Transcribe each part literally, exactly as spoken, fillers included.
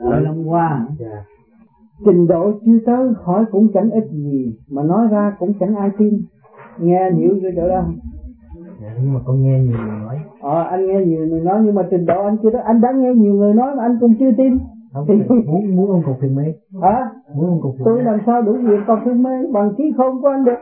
Hội Long Hoa. Dạ. Trình độ chưa tới hỏi cũng chẳng ích gì, mà nói ra cũng chẳng ai tin. Nghe hiểu cái chỗ đó. Dạ, nhưng mà con nghe nhiều người nói. Ờ, anh nghe nhiều người nói nhưng mà trình độ anh chưa tới. Anh đã nghe nhiều người nói mà anh cũng chưa tin. Không, thì muốn muốn ông cục thiền mê. Hả? Muốn ông cục thiền tôi làm sao đủ việc còn thiền mê bằng trí khôn của anh được.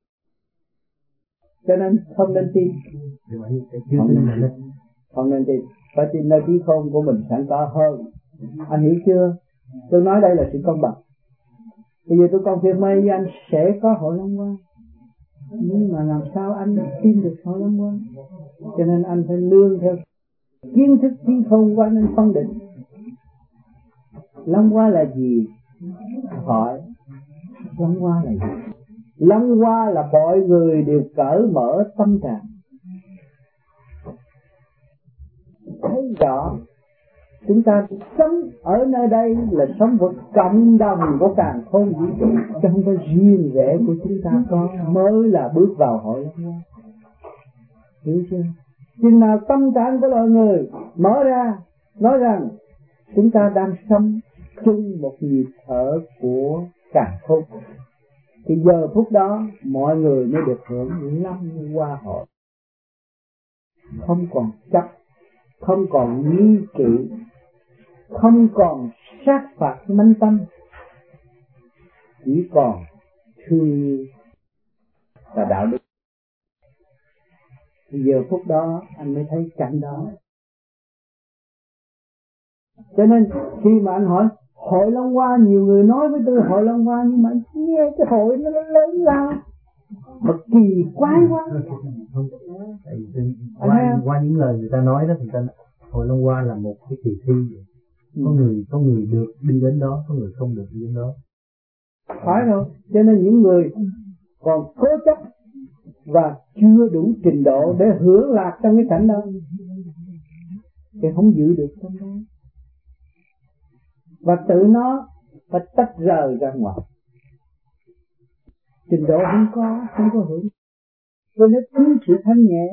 Cho nên không nên tin. Không nên tin. Không nên tin. Phải tin nơi trí khôn của mình sẵn có hơn. Anh hiểu chưa? Tôi nói đây là sự công bằng. Bây giờ tôi còn thiền mê với anh sẽ có Hội Long Hoa. Nhưng mà làm sao anh tin được Hội Long Hoa? Cho nên anh phải nương theo kiến thức trí khôn của anh, anh phân định Long Hoa là gì? Hỏi Long Hoa là gì? Long Hoa là mọi người đều cởi mở tâm trạng, thấy rõ chúng ta sống ở nơi đây là sống một cộng đồng của càn khôn vũ trụ, chứ không phải riêng rẽ của chúng ta có mới là bước vào Hội Long Hoa. Hiểu chưa? Chừng nào tâm trạng của loài người mở ra, nói rằng chúng ta đang sống chung một nhịp thở của càn khôn, thì giờ phút đó mọi người mới được hưởng Long Hoa hội. Không còn chấp, không còn nghi kỵ, không còn sát phạt manh tâm, chỉ còn thương yêu và đạo đức. Thì giờ phút đó anh mới thấy cảnh đó. Cho nên khi mà anh hỏi Hội Long Hoa, nhiều người nói với tôi Hội Long Hoa, nhưng mà anh nghe cái hội nó lớn lao mà kỳ quái quá. Qua, qua những lời người ta nói đó thì ta Hội Long Hoa là một cái kỳ thi. Có người có người được đi đến đó, có người không được đi đến đó. Phải rồi. Cho nên những người còn cố chấp và chưa đủ trình độ để hưởng lạc trong cái cảnh đó thì không giữ được trong đó, và tự nó phải tách rời ra ngoài. Trình độ không có, không có hưởng, cho nên thiếu sự thanh nhẹ.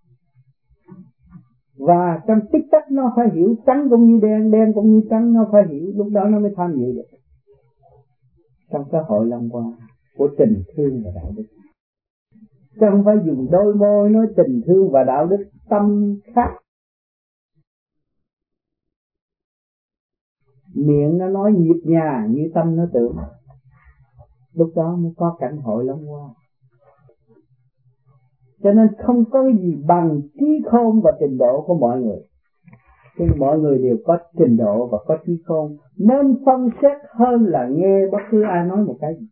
Và trong tích tắc nó phải hiểu trắng cũng như đen, đen cũng như trắng, nó phải hiểu, lúc đó nó mới tham dự được trong cái Hội Long Hoa của tình thương và đạo đức. Chứ không phải dùng đôi môi nói tình thương và đạo đức, tâm khác. Miệng nó nói nhịp nhàng như tâm nó tưởng, lúc đó mới có cảnh Hội Long Hoa. Cho nên không có cái gì bằng trí khôn và trình độ của mọi người. Nhưng mọi người đều có trình độ và có trí khôn, nên phân xét hơn là nghe bất cứ ai nói một cái gì.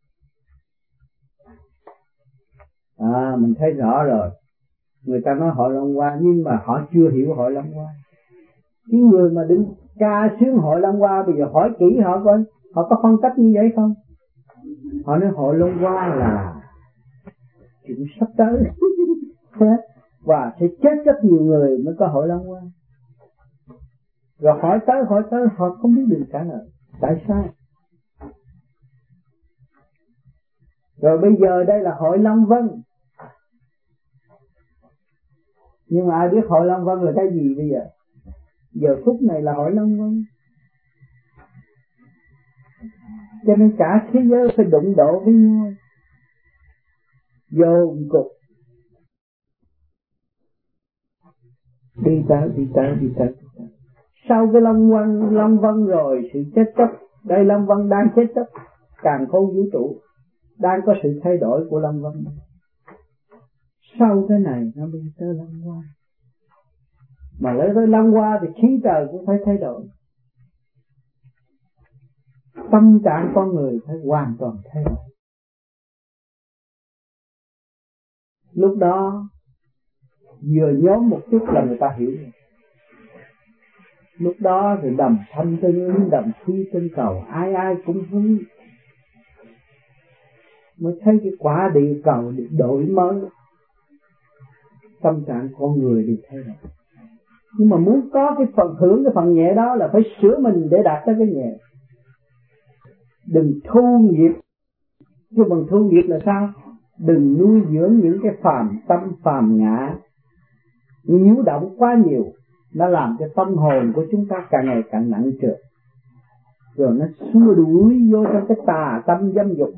À, mình thấy rõ rồi. Người ta nói Hội Long Hoa nhưng mà họ chưa hiểu Hội Long Hoa. Cái người mà đứng ca sướng Hội Long Hoa bây giờ hỏi kỹ họ coi, họ có phân tích như vậy không? Họ nói Hội Long Hoa là chuyện sắp tới và sẽ chết rất nhiều người mới có Hội Long Hoa. Rồi hỏi tới hỏi tới họ không biết được trả lời. Tại sao? Rồi bây giờ đây là Hội Long Vân. Nhưng mà ai biết Hội Long Vân là cái gì bây giờ? Giờ phút này là Hội Long Vân. Cho nên cả thế giới phải đụng độ với nhau, dồn cục, đi tới đi tới đi tới. Sau cái Long Vân Long Vân rồi sự chết chóc, đây Long Vân đang chết chóc, càn khôn vũ trụ đang có sự thay đổi của Long Vân. Sau cái này nó đi tới Long Hoa, mà lấy tới Long Hoa thì khí trời cũng phải thay đổi, tâm trạng con người phải hoàn toàn thay đổi. Lúc đó vừa nhóm một chút là người ta hiểu rồi. Lúc đó thì đầm thanh tương ứng, đầm thi trên cầu, ai ai cũng vui, mới thấy cái quả địa cầu được đổi mới, tâm trạng con người đều thay đổi. Nhưng mà muốn có cái phần hưởng cái phần nhẹ đó là phải sửa mình để đạt tới cái nhẹ. Đừng thu nghiệp. Chứ bằng thu nghiệp là sao? Đừng nuôi dưỡng những cái phàm tâm phàm ngã nhiễu động quá nhiều, nó làm cho tâm hồn của chúng ta càng ngày càng nặng trược. rồi nó xua đuổi vô trong cái tà tâm dâm dục,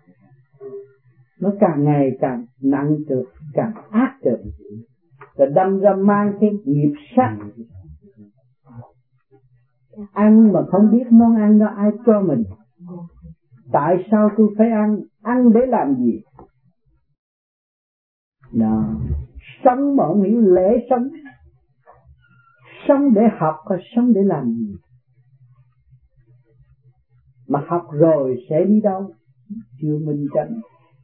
nó càng ngày càng nặng trược, càng ác trược, rồi đâm ra mang cái nghiệp sát. Ăn mà không biết món ăn đó ai cho mình, tại sao tôi phải ăn, ăn để làm gì? Đó. Sống mà không hiểu lễ sống, sống để học hay sống để làm gì? Mà học rồi sẽ đi đâu? Chưa minh chánh.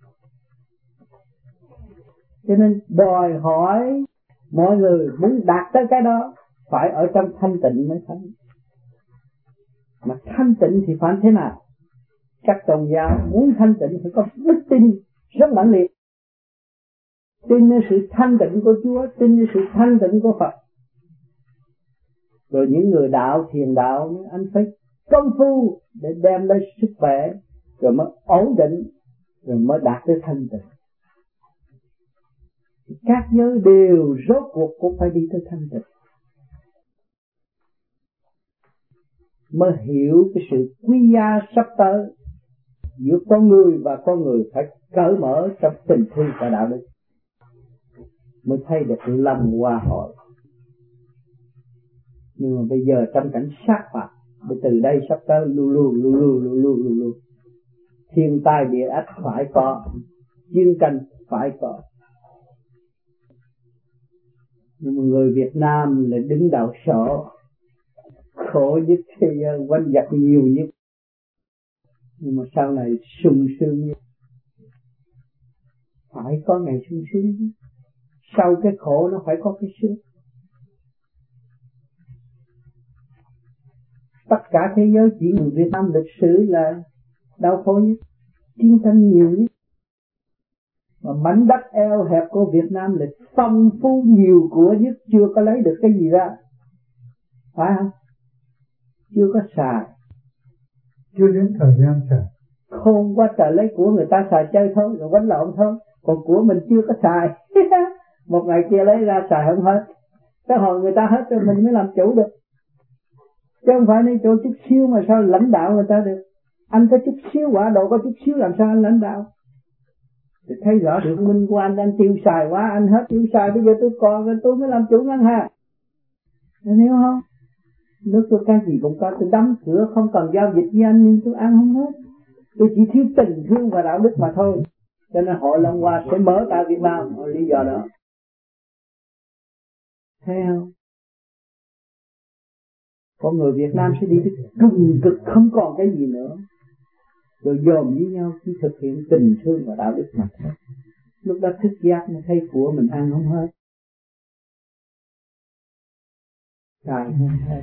Cho nên đòi hỏi mọi người muốn đạt tới cái đó phải ở trong thanh tịnh mới thành. Mà thanh tịnh thì phải thế nào? Các tôn giáo muốn thanh tịnh phải có đức tin rất mãnh liệt, tinในsự thanh tịnh của Chúa, tinในsự thanh tịnh của Phật. Rồi những người đạo thiền đạo, anh phải công phu để đem lấy sức khỏe, rồi mới ổn định, rồi mới đạt tới thanh tịnh. Các giới đều rốt cuộc cũng phải đi tới thanh tịnh, mới hiểu cái sự quý giá sắp tới giữa con người và con người, phải cởi mở trong tình thương và đạo đức, mới thấy được lòng hòa hội. Nhưng mà bây giờ trong cảnh sát phạt, từ đây sắp tới lu lu lu lu lu lu lu lu, thiên tai địa ách phải có, chiến tranh phải có. Nhưng mà người Việt Nam lại đứng đầu sổ, khổ nhất thế gian, quanh giặc nhiều nhất, nhưng mà sau này sung sướng nhất. Phải có ngày sung sướng, sau cái khổ nó phải có cái sướng. Tất cả thế giới chỉ người Việt Nam lịch sử là đau khổ nhất, chiến tranh nhiều nhất. Mà mảnh đất eo hẹp của Việt Nam là phong phú nhiều của nhất, chưa có lấy được cái gì ra, phải không? Chưa có xài, chưa đến thời gian xài. Khôn quá trời, lấy của người ta xài chơi thôi, rồi quánh lộn thôi, còn của mình chưa có xài. Một ngày kia lấy ra xài không hết, cái hồi người ta hết rồi mình mới làm chủ được. Chứ không phải lấy chỗ chút xíu mà sao lãnh đạo người ta được. Anh có chút xíu quả độ, có chút xíu làm sao anh lãnh đạo? Thì thấy rõ sự minh của anh, anh tiêu xài quá, anh hết tiêu xài, bây giờ tôi còn, tôi mới làm chủ ngân hàng. Anh hiểu không? Nước tôi cái gì cũng có, tôi đóng cửa không cần giao dịch với anh nhưng tôi ăn không hết. Tôi chỉ thiếu tình thương và đạo đức mà thôi. Cho nên Hội Long Hoa sẽ mở tại Việt Nam, lý do đó. Thấy không? Con người Việt Nam sẽ đi tới cùng cực, không còn cái gì nữa. Rồi dồn với nhau chỉ thực hiện tình thương và đạo đức mà thôi. Lúc đó thức giác mới thấy của mình ăn không hết, xài không hết.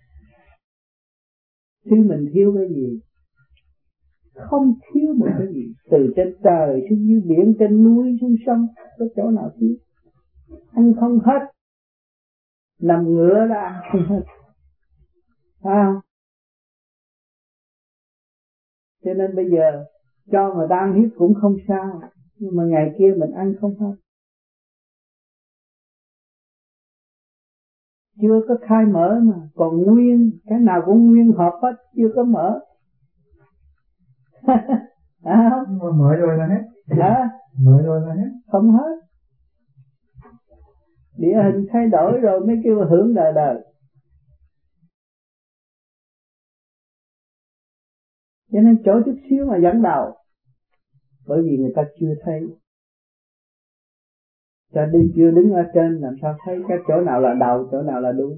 Thứ mình thiếu cái gì? Không thiếu một cái gì. Từ trên trời xuống dưới biển, trên núi xuống sông, có chỗ nào thiếu? Ăn không hết, nằm ngửa đã ăn không hết. À, cho nên bây giờ cho người ta ăn hiếp cũng không sao, nhưng mà ngày kia mình ăn không hết. Chưa có khai mở mà, còn nguyên, cái nào cũng nguyên hợp hết, chưa có mở. À, mở rồi là hết. À, mở rồi là hết. Không hết. Địa hình thay đổi rồi mới kêu hưởng đời đời. Cho nên chỗ chút xíu mà dẫn đầu, bởi vì người ta chưa thấy. Ta đứng chưa đứng ở trên làm sao thấy cái chỗ nào là đầu, chỗ nào là đuôi.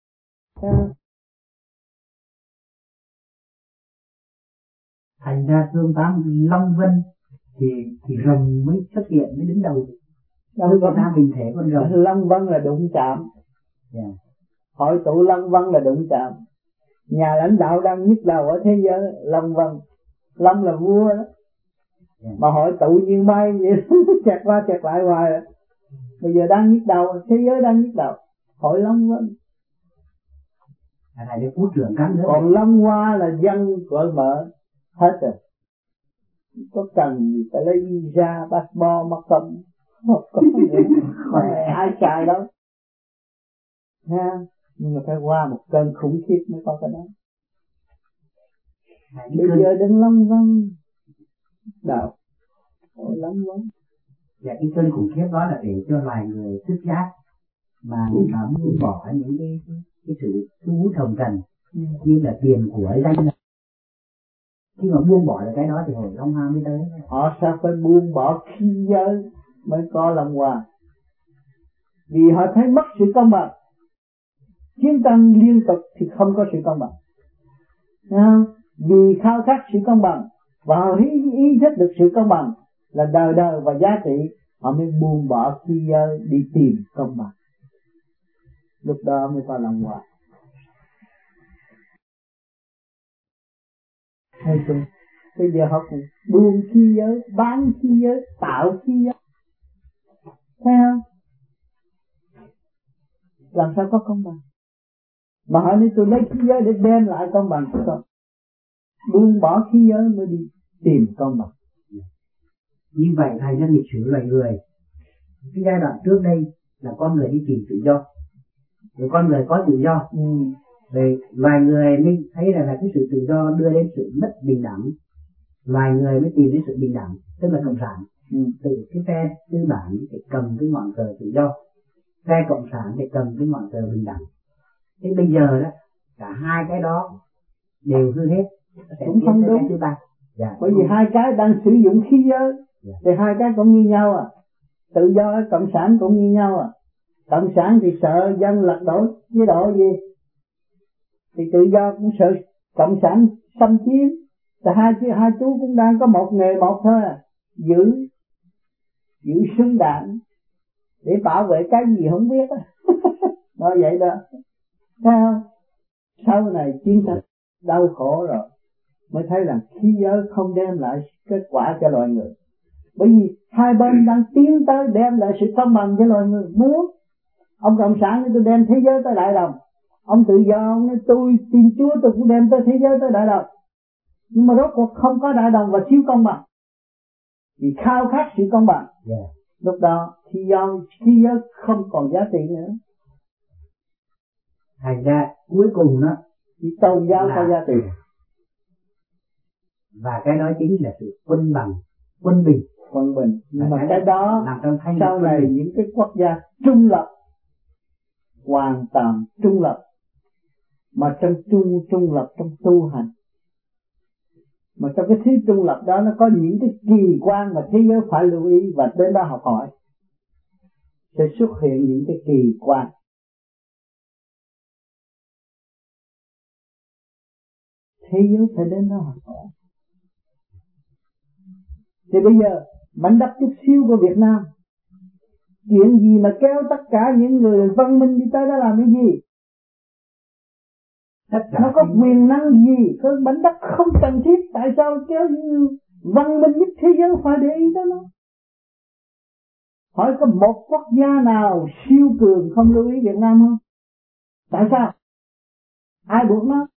Thành ra tương tám Long Vân thì thì rồng mới xuất hiện, mới đứng đầu. Long Vân ta bình thể con rồng. Long Vân là đụng chạm. Yeah. Hội tụ Long Vân là đụng chạm. Nhà lãnh đạo đang nhức đầu ở thế giới, Long Vân. Long là vua đó. Yeah. Mà hội tụ như mai vậy, chặt qua chặt lại hoài. Bây giờ đang nhức đầu, thế giới đang nhức đầu. Hội Long Vân. Này để phút trưởng cắn nữa. Còn Long Hoa là dân cởi mở hết rồi. Có cần gì phải lấy visa, passport mà không? Không có ai xài đâu. Ha, nhưng mà phải qua một cơn khủng khiếp mới có cái đó. Bây giờ đừng long vong đạo lắm lắm. Dạ cái cơn khủng khiếp đó là để cho loài người thức giác mà người ta buông bỏ những cái, cái, cái sự thu hút hồng trần ừ. như là tiền của danh này. Khi mà buông bỏ được cái đó thì hồi Long Hoa mới tới. Họ sao phải buông bỏ khi giới mới có lòng hòa, vì họ thấy mất sự công bằng. Chiến tranh liên tục thì không có sự công bằng. À, vì khao khát sự công bằng và họ ý, ý thức được sự công bằng là đời đời và giá trị, họ mới buông bỏ khi giới đi tìm công bằng. Lúc đó mới có lòng hòa. Thấy chưa? Bây giờ họ cũng buông khi giới, bán khi giới, tạo khi giới. Thấy không? Làm sao có công bằng? Mà hỏi nếu tôi lấy khí giới để đem lại công bằng cho tôi, buông bỏ khí giới mới đi tìm công bằng. Như vậy thầy trong lịch sử loài người, cái giai đoạn trước đây là con người đi tìm tự do, rồi con người có tự do, ừ. rồi loài người mới thấy rằng là, là cái sự tự do đưa đến sự mất bình đẳng, loài người mới tìm đến sự bình đẳng, tức là cộng sản. Ừ. Từ cái phe tư bản để cầm cái ngọn cờ tự do, phe cộng sản để cầm cái ngọn cờ bình đẳng. Thế bây giờ đó cả hai cái đó đều hư hết, cũng không đúng. Thứ ba. Dạ, bởi vì đúng. Hai cái đang sử dụng khí giới, dạ. Thì hai cái cũng như nhau à. Tự do cộng sản cũng như nhau à. Cộng sản thì sợ dân lật đổ chế độ gì, thì tự do cũng sợ cộng sản xâm chiếm. Thì hai chú hai chú cũng đang có một nghề một thôi à, giữ giữ súng đạn để bảo vệ cái gì không biết á. Nói vậy đó. Thấy không? Sau này chiến tranh đau khổ rồi mới thấy rằng khí giới không đem lại kết quả cho loài người. Bởi vì hai bên đang tiến tới đem lại sự công bằng cho loài người. Muốn ông cộng sản nói tôi đem thế giới tới đại đồng, ông tự do ông nói tôi tin Chúa tôi cũng đem tới thế giới tới đại đồng. Nhưng mà rốt cuộc không có đại đồng và thiếu công bằng, vì khao khát sự công bằng. Yeah. Lúc đó khi do khí giới không còn giá trị nữa. Thành ra cuối cùng đó chỉ tôn giáo có giá trị, và cái đó chính là sự quân bằng, quân bình, quân bình. Nhưng mà cái đó sau này những cái quốc gia trung lập, hoàn toàn trung lập, mà trong trung trung lập trong tu hành, mà trong cái thứ trung lập đó nó có những cái kỳ quan mà thế giới phải lưu ý và đến đó học hỏi, sẽ xuất hiện những cái kỳ quan. Thế giới phải đến đó học hỏi. Thì bây giờ mảnh đất chút xíu của Việt Nam, chuyện gì mà kéo tất cả những người văn minh đi tới đó làm cái gì? Nó có quyền năng gì? Cái mảnh đất không cần thiết. Tại sao kéo những người văn minh nhất thế giới phải để ý tới nó? Hỏi có một quốc gia nào siêu cường không lưu ý Việt Nam không? Tại sao? Ai buộc nó?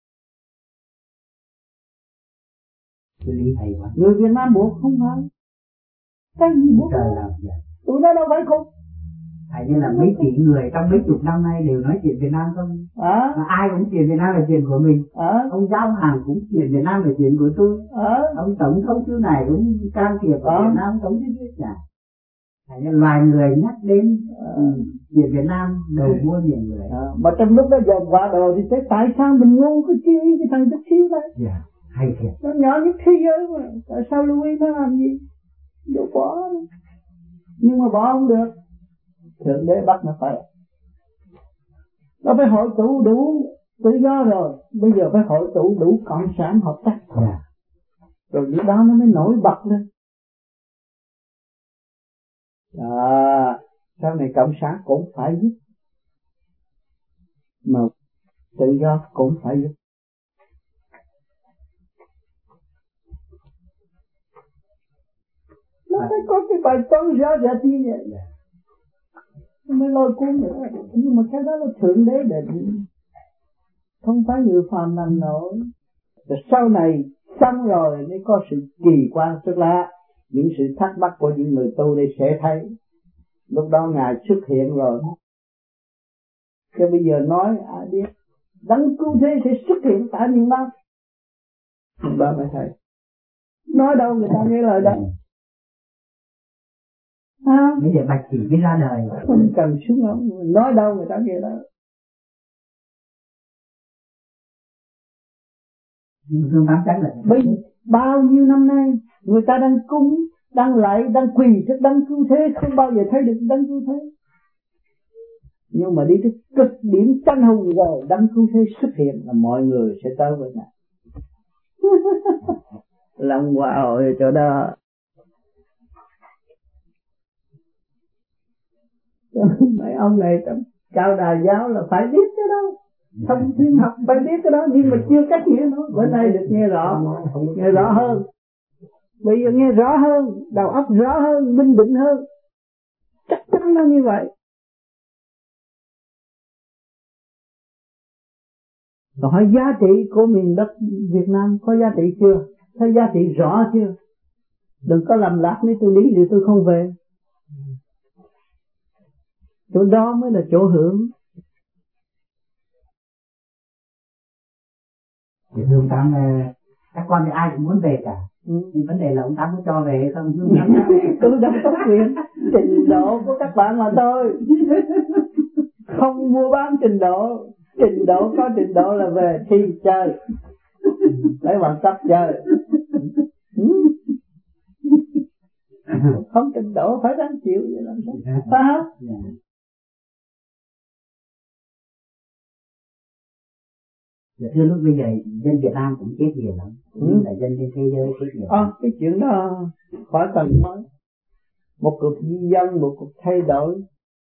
Người Việt Nam buộc không phải. Cái gì buộc? Trời làm vậy. Tụi nó đâu phải không? Tại như là mấy tỷ người trong mấy chục năm nay đều nói chuyện Việt Nam không? À. Mà ai cũng chuyện Việt Nam là chuyện của mình. À. Ông Giao Hàng cũng chuyện Việt Nam là chuyện của tôi. À. Ông tổng thống thứ này cũng can thiệp vào à. Việt Nam tổng chứ biết cả. Tại như loài người nhắc đến uh, chuyện Việt Nam đầu mua nhiều người. À. Mà trong lúc đó dồn qua đồ thì thấy tại sao mình ngu cái chi cái thằng chút xíu đấy. Dạ. Yeah. Hay thiệt. Nó nhỏ nhất thế giới mà, tại sao lưu ý nó làm gì? Đâu bỏ. Nhưng mà bỏ không được. Thượng đế bắt nó phải. Nó phải hội tụ đủ tự do rồi, bây giờ phải hội tụ đủ cộng sản hợp tác. Yeah. Rồi lúc đó nó mới nổi bật lên. À, sau này cộng sản cũng phải giúp, mà tự do cũng phải giúp. Nó phải có cái bài toán rõ rệt như vậy, nó mới lôi cuốn nữa. Nhưng mà cái đó là thượng đế định, không phải người phàm làm nổi. Rồi sau này xong rồi mới có sự kỳ quan xuất lạ. Những sự thắc mắc của những người tu đây sẽ thấy. Lúc đó Ngài xuất hiện rồi. Chứ bây giờ nói ai biết đấng cứu thế sẽ xuất hiện tại miền Nam. Ba mới thấy. Nói đâu người ta nghe lời đâu. À, bây giờ bạch chỉ mới ra đời. không cần xuống ông, nói đâu người ta nghe đâu. Nhưng thương tám chắc là bây bao nhiêu năm nay người ta đang cúng, đang lạy, đang quỳ trước đấng cứu thế, không bao giờ thấy được đấng cứu thế. Nhưng mà đi tới cực điểm tranh hùng rồi đấng cứu thế xuất hiện là mọi người sẽ tới với ngài. Lòng hòa hội chỗ đó. Mấy ông này trong cao đà giáo là phải biết cái đó, thông thiên học phải biết cái đó, nhưng mà chưa cách nghĩa nó. Bữa nay được nghe rõ, nghe rõ hơn. Bây giờ nghe rõ hơn, đầu óc rõ hơn, minh định hơn. Chắc chắn là như vậy. Rồi hỏi giá trị của miền đất Việt Nam có giá trị chưa? Thấy giá trị rõ chưa? Đừng có lầm lạc nếu tôi lý thì tôi không về. Chỗ đó mới là chỗ hưởng. Thì thương Tám, các con thì ai cũng muốn về cả. Ừ. Nhưng vấn đề là ông Tám có cho về hay không? Tôi đã tốt quyền trình độ của các bạn mà thôi. Không mua bán trình độ. Trình độ có trình độ là về thi chơi. Lấy bằng cấp chơi. Không trình độ phải đáng chịu vậy làm sao? Phải không? Dạ thưa lúc bây giờ dân Việt Nam cũng chết nhiều lắm, cũng như là dân trên thế giới chết nhiều. À, cái chuyện đó khỏi cần nói. Một cuộc di dân, một cuộc thay đổi.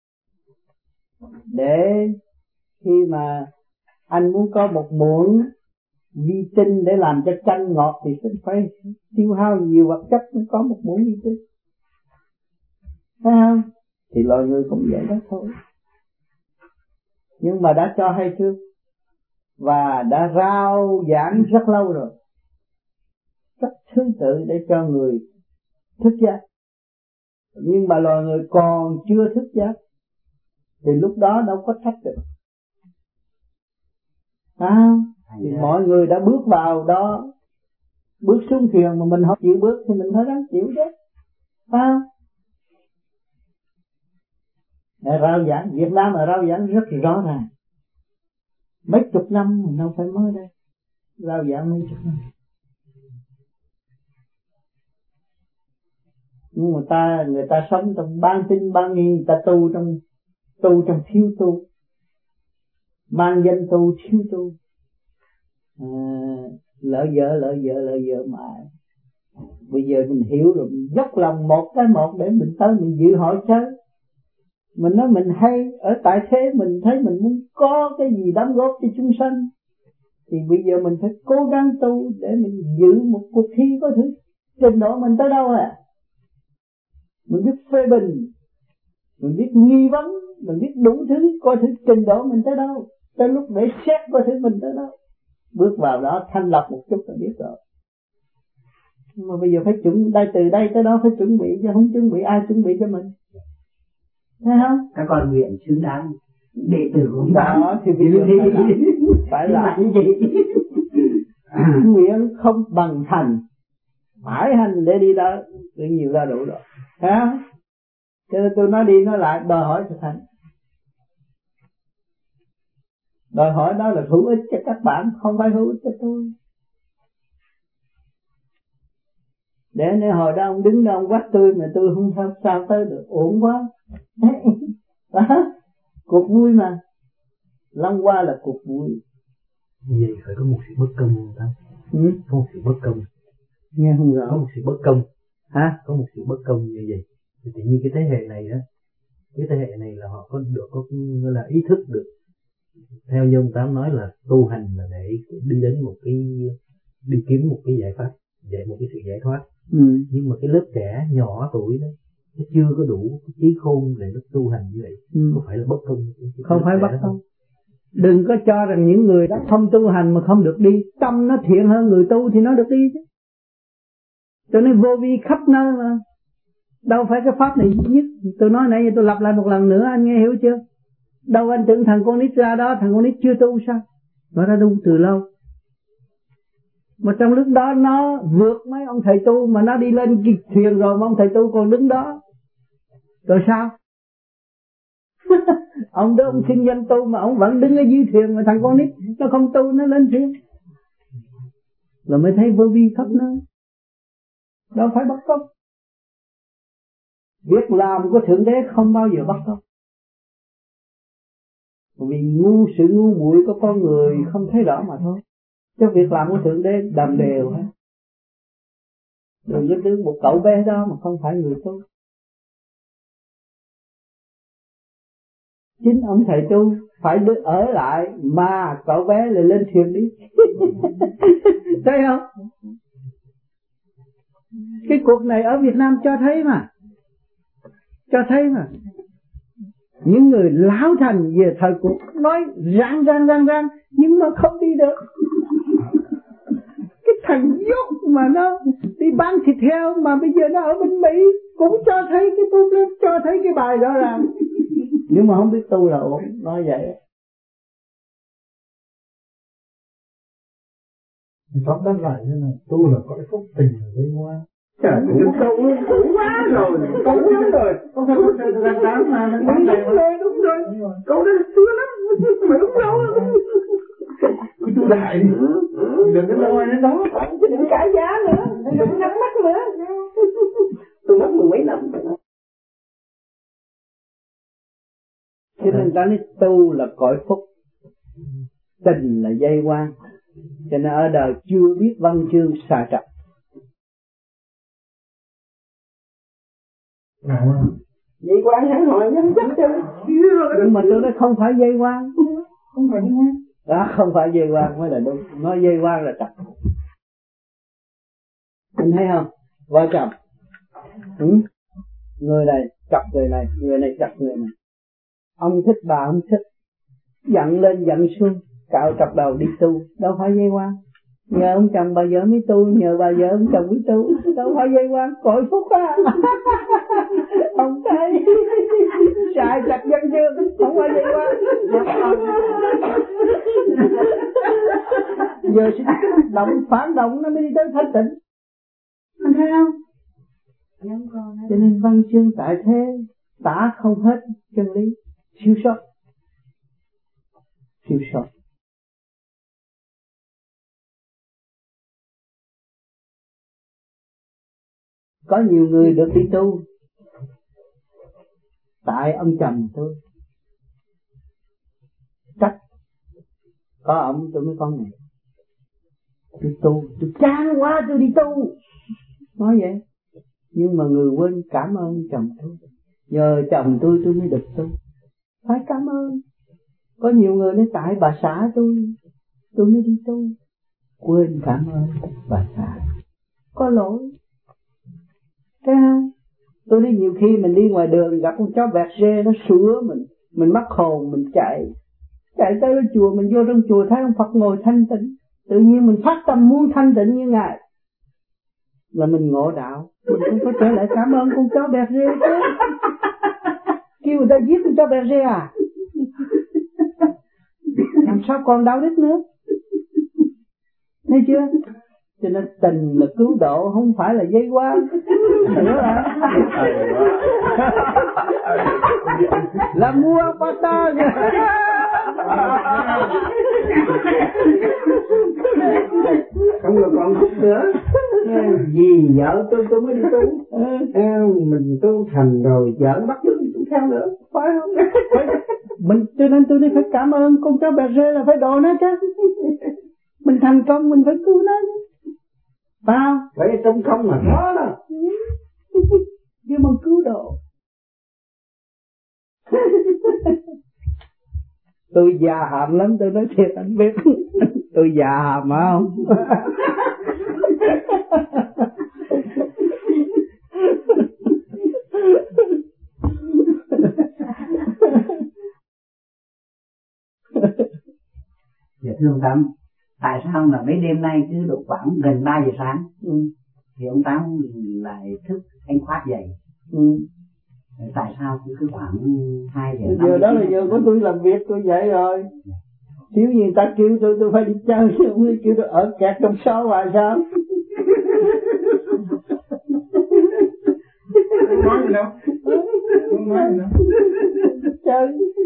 Để khi mà anh muốn có một muỗng vi tinh để làm cho chanh ngọt thì phải tiêu hao nhiều vật chất mới có một muỗng vi tinh. Thấy không? Thì loài người cũng vậy đó thôi. Nhưng mà đã cho hay chưa? Và đã rao giảng rất lâu rồi, rất thứ tự để cho người thức giác. Nhưng mà loài người còn chưa thức giác thì lúc đó đâu có trách được. À, thì yeah. Mọi người đã bước vào đó, bước xuống thuyền mà mình không chịu bước thì mình phải ráng chịu chứ. À, rao giảng Việt Nam là rao giảng rất rõ ràng. Mấy chục năm mình đâu phải mới đây, rao giảng mấy chục năm. Nhưng mà ta người ta sống trong ban tinh ban nghi, người ta tu trong tu trong thiếu tu, mang danh tu thiếu tu, à, lỡ vợ lỡ vợ lỡ vợ mãi. Bây giờ mình hiểu rồi, mình dốc lòng một cái một để mình tới mình dự hội chơi. Mình nói mình hay ở tại thế, mình thấy mình muốn có cái gì đóng góp cho chúng sanh thì bây giờ mình phải cố gắng tu để mình giữ một cuộc thi có thứ. Trình độ mình tới đâu à? Mình biết phê bình, mình biết nghi vấn, mình biết đủ thứ, coi thứ trình độ mình tới đâu. Tới lúc để xét coi thứ mình tới đâu. Bước vào đó thanh lập một chút là biết rồi. Nhưng mà bây giờ phải chuẩn, đây từ đây tới đó phải chuẩn bị, chứ không chuẩn bị ai chuẩn bị cho mình. Thấy không? Các con nguyện xứng đáng đệ tử của ông Tám. Đó thì bây giờ phải là cái gì? Nguyện không bằng hành, phải hành để đi đó, tự nhiều ra đủ rồi. Thấy không? Cho nên tôi nói đi nói lại, đòi hỏi thực hành. Đòi hỏi đó là hữu ích cho các bạn, không phải hữu ích cho tôi. Để nếu hồi đó ông đứng đó ông quát tôi mà tôi không sao, sao tới được, ổn quá. Đó, cuộc vui mà. Long qua là cuộc vui. Như vậy phải có một sự bất công không ta? Ừ? Có một sự bất công. Nghe không rõ. Có một sự bất công. Hả? Có một sự bất công như vậy. Thì tự nhiên cái thế hệ này đó, cái thế hệ này là họ có được, có là ý thức được. Theo như ông Tám nói là tu hành là để đi đến một cái, đi kiếm một cái giải pháp, dạy một cái sự giải thoát. Ừ. Nhưng mà cái lớp trẻ nhỏ tuổi đó, nó chưa có đủ cái trí khôn để nó tu hành như vậy. Ừ. Có phải là bất công? Không phải bất công. Đừng có cho rằng những người đã không tu hành mà không được đi. Tâm nó thiện hơn người tu thì nó được đi chứ. Cho nên vô vi khắp nơi mà. Đâu phải cái pháp này duy nhất. Tôi nói nãy giờ tôi lặp lại một lần nữa, anh nghe hiểu chưa? Đâu anh tưởng thằng con nít ra đó, thằng con nít chưa tu sao? Nó đã tu từ lâu. Mà trong lúc đó nó vượt mấy ông thầy tu, mà nó đi lên thuyền rồi mà ông thầy tu còn đứng đó. Rồi sao? Ông đó ông xin danh tu mà ông vẫn đứng ở dưới thuyền, mà thằng con nít nó không tu nó lên thuyền. Rồi mới thấy vô vi khắp nơi. Đâu phải bắt cóc. Việc làm của Thượng Đế không bao giờ bắt cóc. Vì ngu sự ngu muội của con người không thấy rõ mà thôi. Chứ việc làm của Thượng Đế đầm đều hết. Đừng có đứng một cậu bé đó mà không phải người tu. Chính ông thầy tu phải đứng ở lại mà cậu bé lại lên thuyền đi. Thấy không? Cái cuộc này ở Việt Nam cho thấy mà. Cho thấy mà. Những người lão thành về thời cuộc nói rang rang rang rang nhưng mà không đi được. Cái thằng dốt mà nó đi bán thịt heo mà bây giờ nó ở bên Mỹ cũng cho thấy cái problem, cho thấy cái bài rõ ràng. Nhưng mà không biết tu là ổn, nói vậy. Thì tóm tắt lại như này, tu là có cái phúc tình ở đây ngoan. Trời, cũng câu cũ quá rồi, cũ lắm rồi. Không phải một thời gian đáng mà. Đúng rồi, đúng rồi. Câu đó xưa lắm, mà đúng đâu. Cứ tu đại đi, đừng có lo đến đó. Đừng trả giá nữa, đừng nhắm mắt nữa. Tôi mất mười mấy năm. Cho nên ta nói tu là cõi phúc, tình là dây quan. Cho nên ở đời chưa biết văn chương xà trật. Dây quan hẳn hỏi nhắm chắc chứ. Nhưng mà tôi nói không phải dây quan. Không phải dây quan. Đó, không phải dây quan mới là đúng. Nói dây quan là trật. Anh thấy không? Vợ chồng. Ừ? Người này chọc người này, người này chọc người này. Ông thích bà không thích. Giận lên giận xuống, cạo trọc đầu đi tu. Đâu phải dây quan. Nhờ ông chồng bà vợ mới tu, nhờ bà vợ ông chồng mới tu. Đâu phải dây quan, cõi phúc á. Ông thấy xài chặt dân dương, không phải dây quan. Giờ sẽ động phản động nó mới đi tới thanh tịnh. Anh thấy không? Cho nên văn chương tại thế tả không hết chân lý, siêu sót, siêu sót. Có nhiều người được đi tu tại ông chồng tôi trách, có ông tôi mới có ngày tôi tu, tôi chán quá tôi đi tu, nói vậy. Nhưng mà người quên cảm ơn chồng tôi, nhờ chồng tôi tôi mới được tu, phải cảm ơn. Có nhiều người nói tại bà xã tôi tôi mới đi tu, quên cảm ơn bà xã, có lỗi. Thấy không? Tôi nói nhiều khi mình đi ngoài đường gặp con chó vẹt rê nó sủa mình, mình mắc hồn mình chạy, chạy tới chùa, mình vô trong chùa thấy ông Phật ngồi thanh tịnh, tự nhiên mình phát tâm muốn thanh tịnh như Ngài, là mình ngộ đạo. Mình không có trở lại cảm ơn con chó vẹt rê chứ. Kêu người ta giết con chó vẹt rê à? Làm sao còn đạo đức nữa? Thấy chưa? Cho nên tình là cứu độ, không phải là dây quan. Hiểu hả? Là mua pata kìa. Không là còn khúc nữa. Vì vợ tôi tôi mới đi tu. Mình tu thành rồi vợ bắt tôi tu theo nữa, phải không? Mình cho nên tôi đi phải cảm ơn con chó bẹt rê, là phải độ nó chứ. Mình thành công mình phải cứu nó chứ. Bao? Vậy trong không mà có đó. Nhưng mà cứu độ. Tôi già hàm lắm, tôi nói thiệt anh biết. Tôi già hàm phải không? Dạ thưa ông Tám, tại sao là mấy đêm nay cứ độ khoảng gần ba giờ sáng ừ. thì ông Tám lại thức anh khoát dậy? Ừ. Tại sao cứ khoảng hai giờ? Giờ đó là giờ của tôi làm việc, tôi dậy rồi. thiếu gì người ta kêu tôi tôi phải đi chơi, không đi kêu tôi ở kẹt trong xó hoài sao? Không nói gì đâu, không nói gì đâu. Chơi.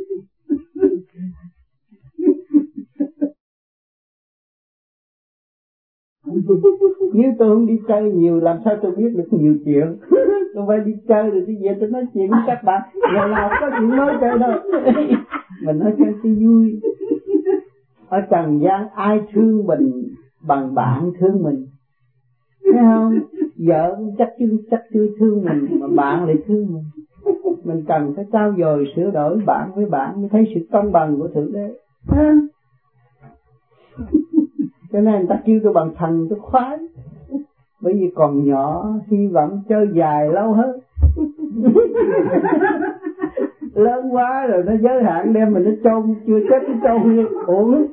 Nếu tôi không đi chơi nhiều làm sao tôi biết được nhiều chuyện. Tôi phải đi chơi rồi tôi về tôi nói chuyện với các bạn. Ngày nào có chuyện mới chơi đâu. Mình nói chơi cho vui. Ở trần gian ai thương mình bằng bạn thương mình, thấy không? Vợ chắc chưa chắc chưa thương mình mà bạn lại thương mình. Mình cần phải trao dồi sửa đổi bạn với bạn mới thấy sự công bằng của Thượng Đế. Cho nên người ta kêu tôi bằng thần tôi khoái. Bởi vì còn nhỏ hy vọng chơi dài lâu hơn. Lớn quá rồi nó giới hạn đem mình nó chôn, chưa chết nó chôn uổng.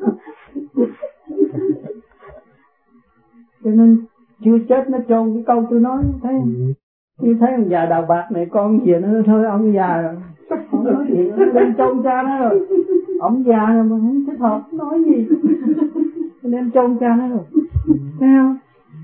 Cho nên chưa chết nó chôn cái câu tôi nói, thấy không? Như thấy ông già đầu bạc này con gì nữa thôi, ông già rồi không nói gì nữa, đem chôn cha nó rồi. Ông già rồi mà không thích hợp nói gì, đem chôn cha nó rồi, thấy không?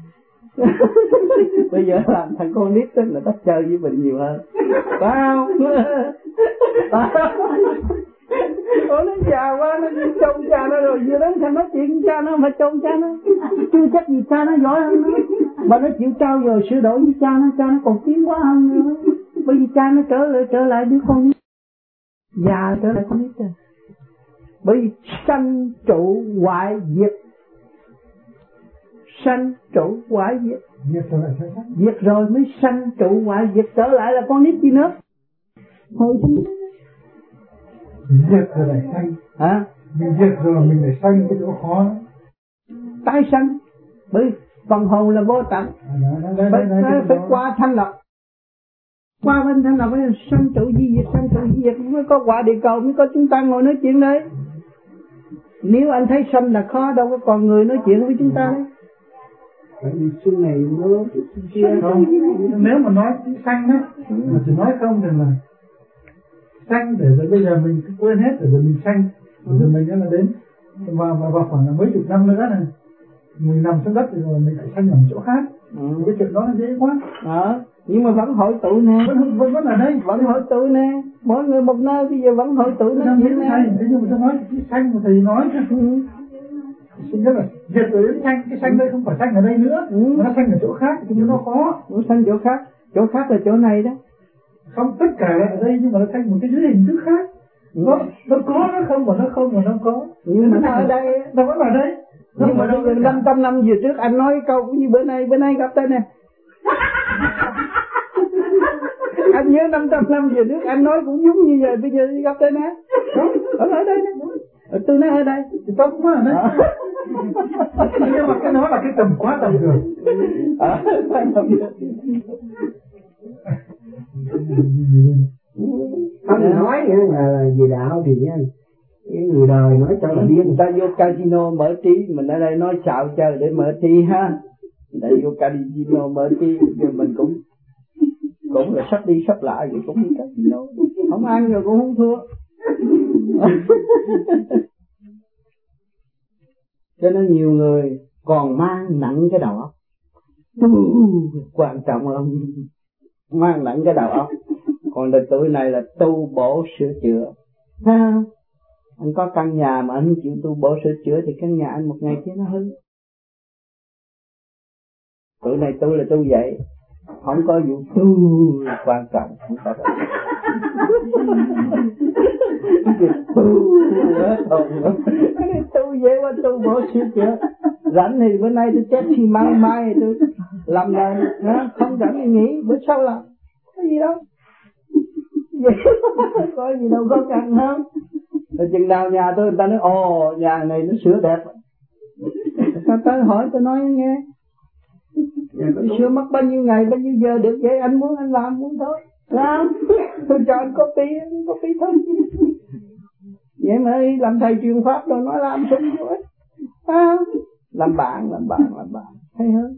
Bây giờ làm thằng con nít tức là nó chơi với mình nhiều hơn, phải không? Phải không? Ủa nó già quá nó đi trông cha nó rồi, vừa đến thằng nói chuyện với cha nó mà trông cha nó, chưa chắc gì cha nó giỏi hơn nó, mà nó chịu trao dồi sửa đổi với cha nó, cha nó còn tiến hóa hơn nữa. Bởi vì cha nó trở lại trở lại đứa con nít, già trở lại con nít rồi. Bởi vì sanh trụ hoại diệt, sanh trụ hoại diệt, diệt rồi mới sanh trụ hoại diệt, trở lại là con nít gì nữa. Hồi sinh diệt rồi lại sanh. Hả? Mình diệt rồi mình lại sanh cái chỗ khó. Tái sanh, bởi phần hồn là vô tận, à, phải, phải, phải qua thanh lọc, qua bên thanh lọc mới sanh trụ di diệt, sanh trụ di diệt mới có quả địa cầu, mới có chúng ta ngồi nói chuyện đây. Nếu anh thấy sanh là khó, đâu có còn người nói chuyện với chúng ta đấy. Tại vì xuân này mưa không, nếu mà nói chữ sanh đó, mà chỉ nói không thì là sanh để rồi bây giờ mình cứ quên hết rồi, rồi mình sanh, rồi, rồi mình đã là đến và và vào khoảng là mấy chục năm nữa này mình nằm xuống đất rồi mình lại sanh ở chỗ khác. Ừ. Cái chuyện đó là dễ quá. Ờ, nhưng mà vẫn hội tụ nè, vẫn vẫn vẫn ở đây, vẫn hội tụ nè, mỗi người một nơi bây giờ vẫn hội tụ nói chuyện nè. Thế nhưng mà tôi nói chữ sanh mà thầy nói chứ. Ừ. Tức là diệt rồi đến sanh, cái sanh đây không phải sanh ở đây nữa, ừ. Mà nó sanh ở chỗ khác thì nó khó. Nó sanh chỗ khác, chỗ khác là chỗ này đó. Không, tất cả là ở đây nhưng mà nó thành một cái dưới hình thức khác. Ừ. Nó, nó có, nó không, mà nó không, mà nó có. Nhưng mà nó ở đây, nó vẫn ở đây. Nó nhưng mà bây giờ năm trăm năm về trước anh nói câu cũng như bữa nay, bữa nay gặp đây nè. Anh nhớ năm trăm năm về trước anh nói cũng giống như vậy, bây giờ gặp đây nè. Ở ở đây nè. Tôi nói ở đây, thì tôi cũng ở đây. Nhưng mà cái đó là cái tầm quá tầm rồi. À, Không nói nữa là về đạo thì nha, cái người đời nói cho là điên. Người ta vô casino mở trí, mình ở đây nói xạo chơi để mở trí ha. Người ta vô casino mở trí, nhưng mình cũng cũng là sắp đi sắp lại vậy, cũng đi casino, không ăn rồi cũng không thua. Cho nên nhiều người còn mang nặng cái đầu óc, quan trọng lắm, mang nặng cái đầu óc. Còn đời tuổi này là tu bổ sửa chữa, ha. Anh có căn nhà mà anh không chịu tu bổ sửa chữa thì căn nhà anh một ngày kia nó hư. Tuổi này tu là tu vậy, không có vụ tu quan trọng, không có đâu. Tu dễ quá, tu bổ sửa chữa. Rảnh thì bữa nay tôi chết xi măng, mai tôi làm lại, không rảnh thì nghỉ, bữa sau làm, có gì đâu. Có gì đâu có cần không. Rồi chừng nào nhà tôi người ta nói ồ nhà này nó sửa đẹp, ta tới hỏi tôi nói nghe, tôi sửa mất bao nhiêu ngày bao nhiêu giờ được vậy, anh muốn anh làm muốn thôi làm, tôi cho anh copy anh copy thôi. Vậy mà làm thầy truyền pháp rồi nói làm xong rồi à, làm bạn làm bạn làm bạn hay hơn.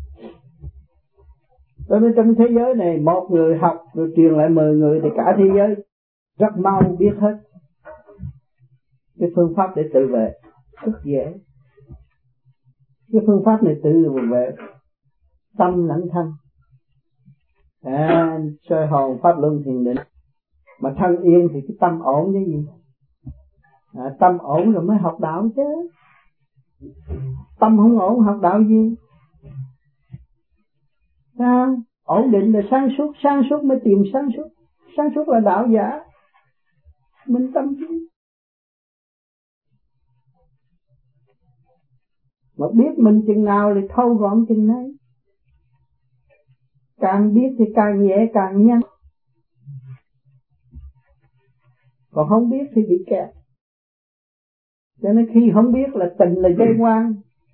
Cho nên trong thế giới này một người học rồi truyền lại mười người thì cả thế giới rất mau biết hết cái phương pháp để tự vệ. rất dễ. Cái phương pháp này tự về tâm lẫn thân, à, soi hồn pháp luân thiền định. Mà thân yên thì cái tâm ổn chứ gì, à, tâm ổn rồi mới học đạo chứ. Tâm không ổn học đạo gì, à, ổn định là sáng suốt, sáng suốt mới tìm sáng suốt, sáng suốt là đạo giả, minh tâm chứ. Mà biết mình chừng nào thì thâu gọn chừng đấy, càng biết thì càng nhẹ càng nhanh, còn không biết thì bị kẹt. Cho nên khi không biết là tình là dây quan.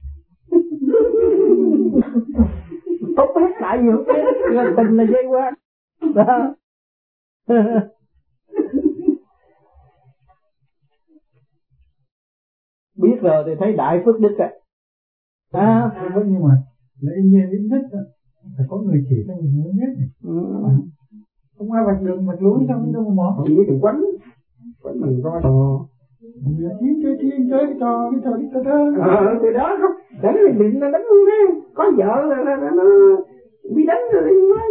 Tốt hết lại gì không biết là tình là dây quan đó. Biết rồi thì thấy đại phước đức rồi. À, nhưng mà lẽ nhiên ít nhất đó, phải có người chỉ cho mình mới biết. Ừ. Không ai vạch đường vạch lối sao đâu mà mò. Chỉ đừng quánh, quánh mình coi. Ờ. Chiến chơi chiến chơi cái trò cái trò đi cơ thơ. Ờ, từ đó không đánh thì định nó đánh luôn đấy. Có vợ là, là, là nó bị đánh rồi đi nói.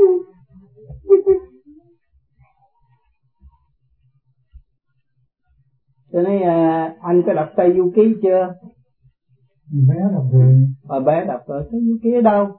Cho nên à, anh có đọc Tây Du Ký chưa? Bé đọc rồi. Ờ bé đọc rồi. Tây Du Ký ở đâu?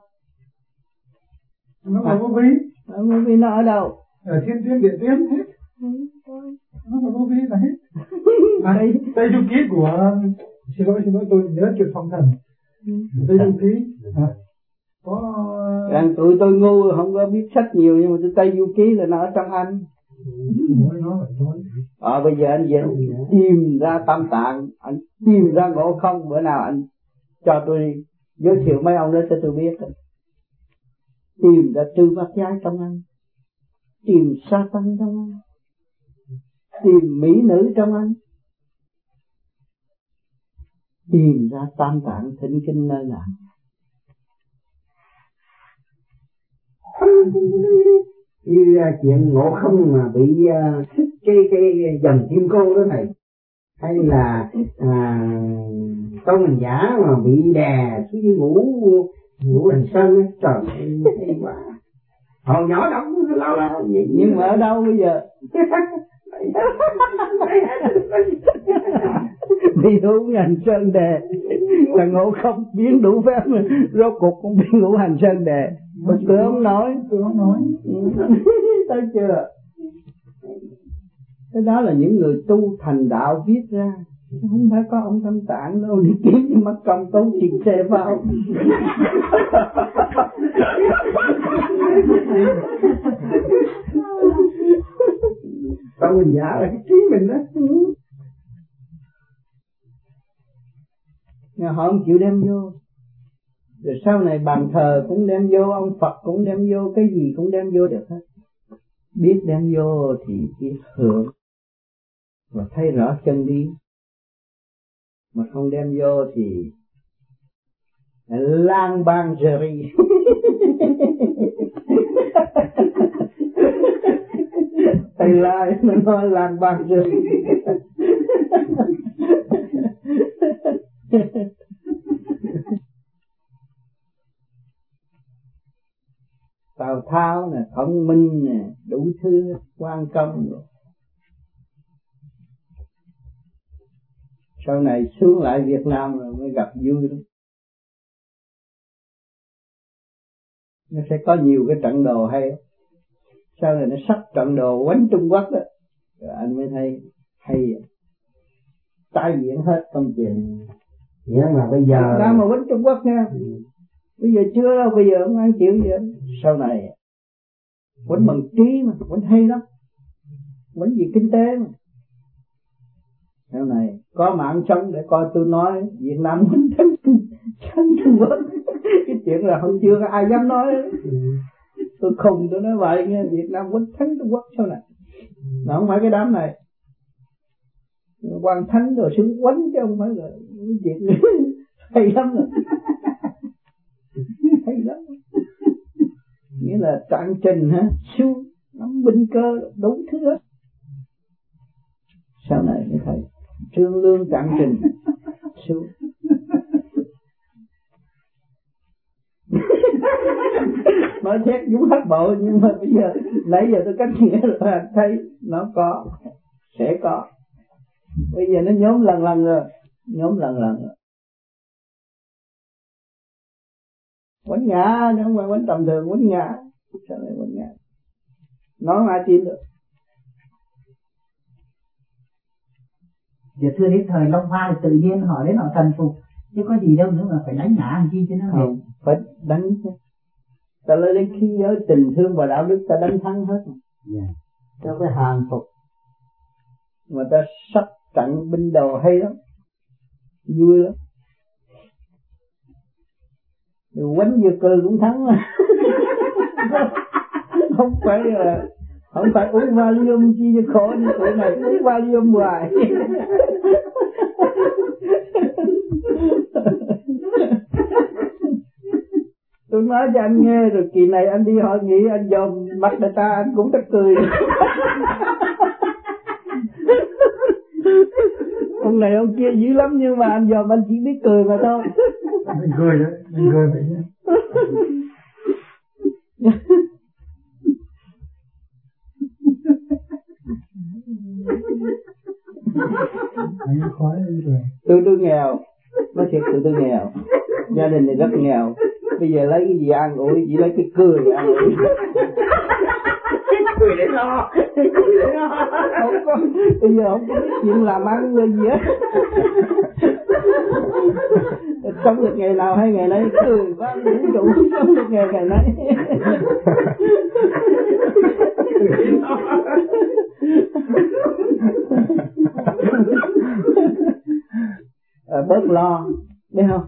Nó ở Vô Vi. Ở Vô Vi nó ở đâu? Ở Thiên Tuyên Địa Tiên hết. Nó ở Vô Vi là hết. À, Tây, Tây Du Ký của, xin lỗi xin lỗi tôi nhớ chuyện phong thần. Tây Du Ký à, có rằng tụi tôi ngu không có biết sách nhiều, nhưng mà tôi Tây Du Ký là nó ở trong anh. Nói nó vậy thôi. Ờ bây giờ anh về tìm ra Tam Tạng, anh tìm ra Ngộ Không, bữa nào anh cho tôi giới thiệu mấy ông đó cho tôi biết. Tìm ra Trư Bát Giới trong anh, tìm Sa Tăng trong anh, tìm mỹ nữ trong anh, tìm ra Tam Tạng thỉnh kinh nơi nào. Như uh, chuyện Ngộ Không mà bị uh, cái cái dòng kim cô đó này, hay là à, Tôn Hành Giả mà bị đè xuống dưới ngũ ngũ Hành Sơn ấy, trời ơi hay quá. Hồi nhỏ đọc lâu lâu vậy. Nhưng mà ở đâu bây giờ? Đi ngũ Hành Sơn đề là Ngộ Không biến đủ phép, rốt cuộc cũng biến ngũ Hành Sơn đề. Mà tôi không nói, tôi không nói. thấy chưa? Cái đó là những người tu thành đạo viết ra, không phải có ông Tam Tạng đâu đi kiếm cho mất công tốn tiền xe vào. Tôn Hành Giả là cái trí mình đó. Nhưng họ không chịu đem vô. Rồi sau này bàn thờ cũng đem vô, ông Phật cũng đem vô, cái gì cũng đem vô được hết. Biết đem vô thì biết hưởng và thấy rõ chân lý, mà không đem vô thì lang bang rì. Thầy lai nó nói lang bang rì. Tào Tháo nè, Thông Minh nè, đủ thứ quan công rồi. Sau này xuống lại Việt Nam rồi mới gặp vui lắm. Nó sẽ có nhiều cái trận đồ hay. Sau này nó sắp trận đồ quánh Trung Quốc đó, rồi anh mới thấy hay, tái diễn hết công chuyện. Nghĩa là bây giờ đang mà quánh Trung Quốc nha. Ừ. Bây giờ chưa đâu, bây giờ không ăn chịu gì hết. Sau này quánh bằng trí mà, quánh hay lắm, quánh gì kinh tế mà. Sau này có mạng sống để coi tôi nói Việt Nam quánh thắng thắng Trung Quốc. Cái chuyện là không chưa có ai dám nói. Tôi khùng tôi nói vậy nghe, Việt Nam quánh thắng Trung Quốc sau này. Nó không phải cái đám này. Quan Thánh rồi xuống quánh chứ không phải là cái chuyện hay lắm rồi. Hay lắm. Nghĩa là trạng trình hả, siêu nắm binh cơ đủ thứ hết. Sau này mới thấy Trương Lương trạng trình xuống. Nói thét chúng hết bộ, nhưng mà bây giờ nãy giờ tôi cách nghĩa rồi, thấy nó có, sẽ có. Bây giờ nó nhóm lần lần rồi, nhóm lần lần rồi. Quánh ngã, chứ không phải quánh tầm thường, quánh ngã. Sao lại quánh ngã? Nói ai tin được. Giờ thưa đến thời Long Hoa tự nhiên họ đến họ thần phục, chứ có gì đâu nữa mà phải đánh ngã làm chi cho nó không, phải đánh chứ. Ta lấy đến khí giới tình thương và đạo đức ta đánh thắng hết. Yeah. Ta phải hàng phục. Mà ta sắp trận binh đầu hay lắm, vui lắm. Rồi quánh vừa cười cũng thắng mà. Không phải là không phải uống Valium chi cho khổ, như tụi này uống Valium hoài. Tôi nói cho anh nghe rồi, kỳ này anh đi hội nghị anh dòm mặt người ta anh cũng tức cười. Ông này ông kia dữ lắm, nhưng mà anh dòm anh chỉ biết cười mà thôi. Mình cười đấy, mình cười vậy nhé. Anh khói rồi. Tôi tôi nghèo, nói thiệt tôi tôi nghèo, gia đình thì rất nghèo. Bây giờ lấy cái gì ăn ủi, chỉ lấy cái cười ăn ủi. Cười để lo, cười để lo. Không có, bây giờ không có biết chuyện làm ăn rồi gì hết. Sống được ngày nào hay ngày nấy, cười quá đủ đủ sống được ngày ngày nấy. À, bớt lo, biết không?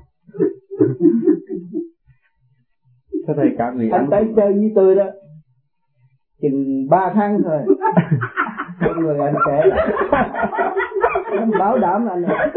Thưa thầy, cả người anh tới chơi với tôi đó chừng ba tháng thôi, con người anh sẽ là anh bảo đảm anh này.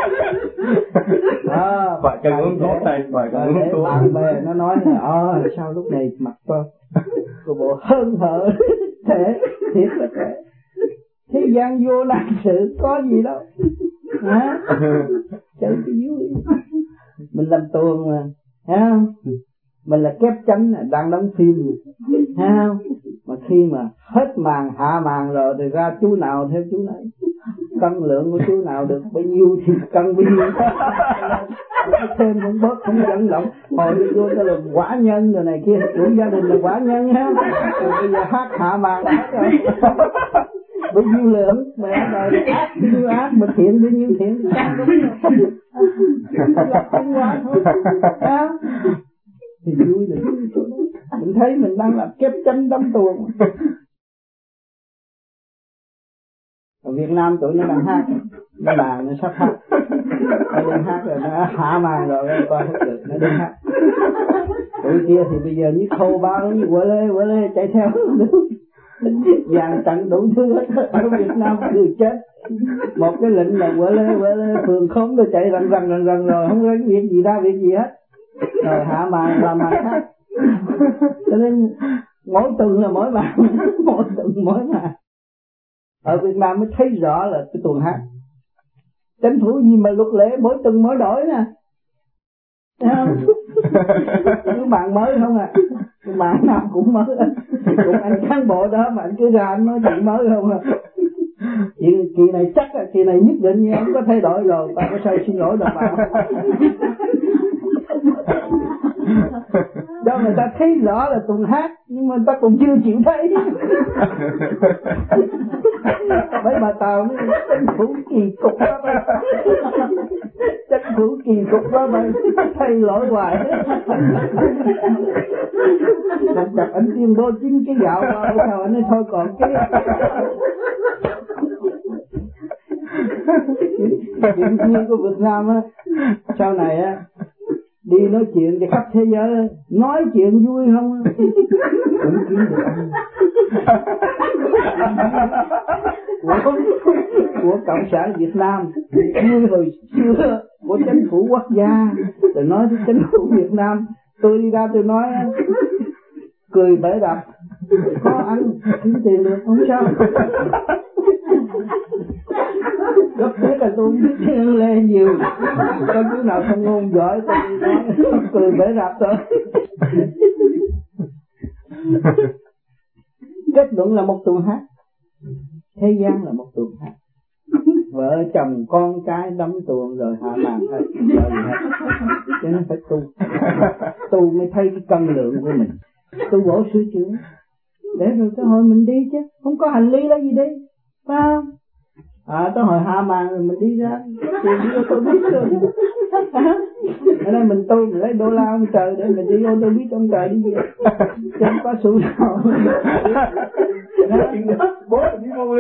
À, phải cần uống thuốc thầy, phải cần uống thuốc. Bạn bè nó nói là ờ sao lúc này mặt tôi cô bộ hơn hở thế, thiệt là thế. Thế gian vô nạn sự có gì đâu hả? Chơi cái vui, mình làm tuồng mà, thấy không? Mình là kép chánh đang đóng phim, thấy không? Mà khi mà hết màn hạ màn rồi thì ra chú nào theo chú này, cân lượng của chú nào được bấy nhiêu thì cân bấy nhiêu. Thêm cũng bớt, không dẫn động. Hồi đi vô cái là quả nhân rồi này kia, chủ gia đình là quả nhân ha. Rồi bây giờ hát hạ màn hết rồi. Bấy nhiêu lượng mẹ rồi, ác bấy nhiêu ác, mà thiện bấy nhiêu thiện thì chắc đúng rồi. Không quá thôi, ha? Thì vui là vui chỗ đó. Mình thấy mình đang làm kép chánh đóng tuồng. Ở Việt Nam tụi nó đang hát, nó đàn nó sắp hát, nó đang hát rồi, nó hạ màn rồi, nó coi hết được, nó đang hát. Tụi kia thì bây giờ như khâu bao nó như quơ lê quơ lê chạy theo, dàn trận đủ thứ hết. Ở Việt Nam cười chết. Một cái lệnh là quơ lê quơ lê, phường khống rồi chạy rần rần rần rần rồi không có việc gì ra việc gì hết. Rồi hạ màn làm màn khác. Cho nên mỗi tuần là mỗi màn, mỗi tuần mỗi màn. Ở Việt Nam mới thấy rõ là cái tuần hát. Tranh thủ gì mà luật lệ mỗi tuần mỗi đổi nè. Thấy không? Cứ bạn mới không à. Bạn nào cũng mới. Cũng anh cán bộ đó mà anh cứ ra anh nói chuyện mới không à. Chuyện kỳ này chắc là kỳ này nhất định nha, không có thay đổi rồi, ta có sao xin lỗi đồng bào. Đó người ta thấy rõ là tuần hát, nhưng mà người ta còn chưa chịu thấy. Mấy bà Tàu nó tranh thủ kỳ cục đó mà. Tranh thủ kỳ cục đó mà thay lỗi hoài. Đặt đặt anh tuyên bố chín cái gạo vào sao anh ấy thôi còn cái. Chuyện vui của Việt Nam á, sau này á đi nói chuyện cho khắp thế giới, nói chuyện vui không cũng kiếm được ăn của, của cộng sản Việt Nam, vui hồi xưa của chính phủ quốc gia, rồi nói với chính phủ Việt Nam. Tôi đi ra tôi nói cười bể đập, có ăn kiếm tiền được không sao. rất tiếc là tôi không biết tiếng Lê nhiều, có chú nào không ngôn giỏi tôi đi nói cười bể rạp thôi. Kết luận là một tuồng hát, thế gian là một tuồng hát, vợ chồng con cái đắm tuồng rồi hạ màn hết, cho nên phải tu, tu mới thấy cái cân lượng của mình, tu bổ sửa chữa, để rồi cái hồi mình đi chứ, không có hành lý là gì đi, phải không? À, tới hồi hạ màn rồi mình đi ra, tiền đi ô tô buýt rồi, ở đây mình tu mình lấy đô la ông trời để mình đi ô tô buýt ông trời đi về, chứ không có sủ nào. Bố đi mua đi.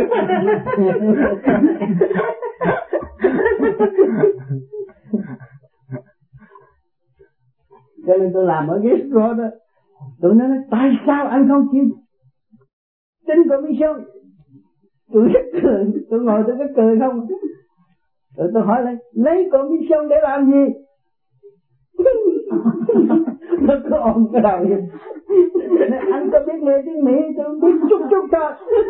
Cho nên tôi làm ở ghế đó, đó. Tụi nó nói tại sao anh không chịu tin commission? Tôi rất cười, tôi ngồi tôi rất cười không. Rồi tôi hỏi lại lấy commission để làm gì? Nó cứ ôm cái đầu vậy. Anh có biết nghe tiếng Mỹ, tôi biết chút chút thôi.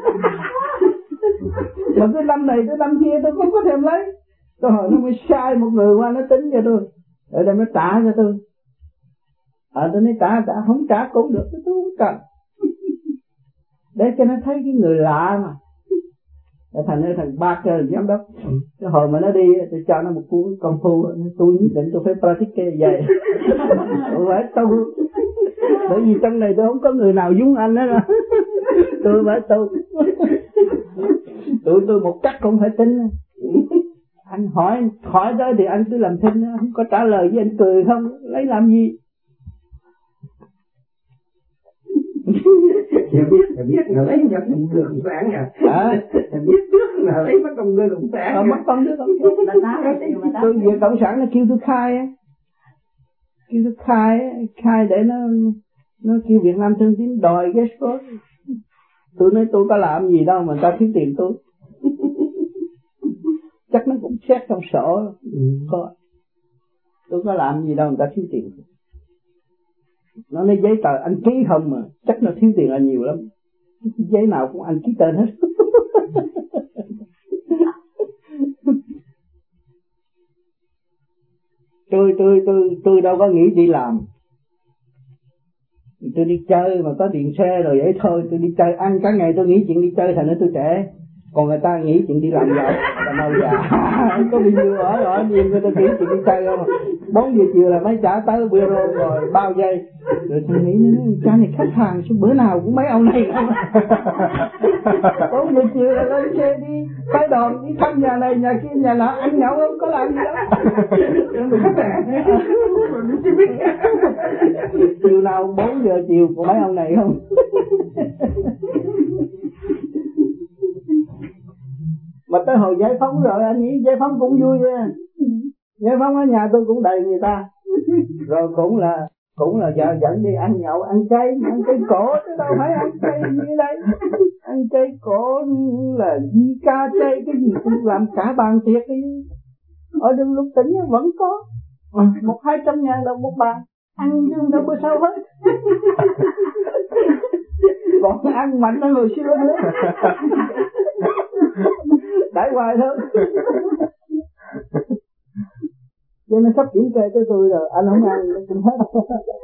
Mà cái năm này cái năm kia tôi không có thèm lấy. Tôi hỏi nó mới sai một người qua nó tính cho tôi, rồi đây nó trả cho tôi. Ờ tôi nói trả trả không trả cũng được, tôi không cần. Để cho nó thấy cái người lạ mà. Thành ra thằng Barker giám đốc, cái hồi mà nó đi tôi cho nó một cuốn công phu, tôi nhất định tôi phải practice vậy. Tôi phải tu, bởi vì trong này tôi không có người nào giống anh hết rồi. Tôi phải tu. Tụi tôi một chắc cũng phải tin. Anh hỏi hỏi tới thì anh cứ làm thinh, không có trả lời với anh cười không, lấy làm gì? Em biết, em biết là lấy mất công đưa cộng sản à. À, em biết trước là lấy mất công đưa cộng sản. Ờ, mất công đưa cộng sản. Tôi về cộng sản nó kêu tôi khai á, kêu tôi khai á, khai để nó nó kêu Việt Nam Thương Tín đòi cái số. Tôi nói tôi có làm gì đâu mà ta thiếu tiền tôi. Chắc nó cũng xét trong sổ. Ừ. Có. Tôi có làm gì đâu người ta thiếu tiền. Nó nói giấy tờ anh ký không mà chắc nó thiếu tiền là nhiều lắm, giấy nào cũng anh ký tên hết. tôi tôi tôi tôi đâu có nghĩ đi làm, tôi đi chơi mà có điện xe rồi vậy thôi. Tôi đi chơi ăn cả ngày, tôi nghĩ chuyện đi chơi thành ra tôi trẻ, còn người ta nghĩ chuyện đi làm giàu là mau già. Có bao nhiêu ở ở nhiều người ta nghĩ chuyện đi chơi không, bốn giờ chiều là mấy trả tới bureau rồi bao giây rồi tôi nghĩ nó cha này khách hàng số bữa nào cũng mấy ông này không. Bốn giờ chiều là lên xe đi phái đoàn đi thăm nhà này nhà kia nhà nọ ăn nhậu không có làm gì đó. Mình khách hàng mình chỉ biết chiều nào bốn giờ chiều của mấy ông này không. Mà tới hồi giải phóng rồi anh nghĩ giải phóng cũng vui nha. Giải phóng ở nhà tôi cũng đầy người ta. Rồi cũng là cũng là vợ dẫn đi ăn nhậu ăn chay, ăn chay cổ chứ đâu phải ăn chay như đây. Ăn chay cổ là di ca chay cái gì cũng làm cả bàn tiệc đi. Ở đường Lục Tỉnh vẫn có một hai trăm ngàn đồng một bàn, ăn chứ không đâu bữa sau hết. Còn ăn mạnh hơn hồi xưa nữa. Đãi hoài thôi. Cho nên sắp kiểm kê tới tôi rồi, anh không ăn cũng hết.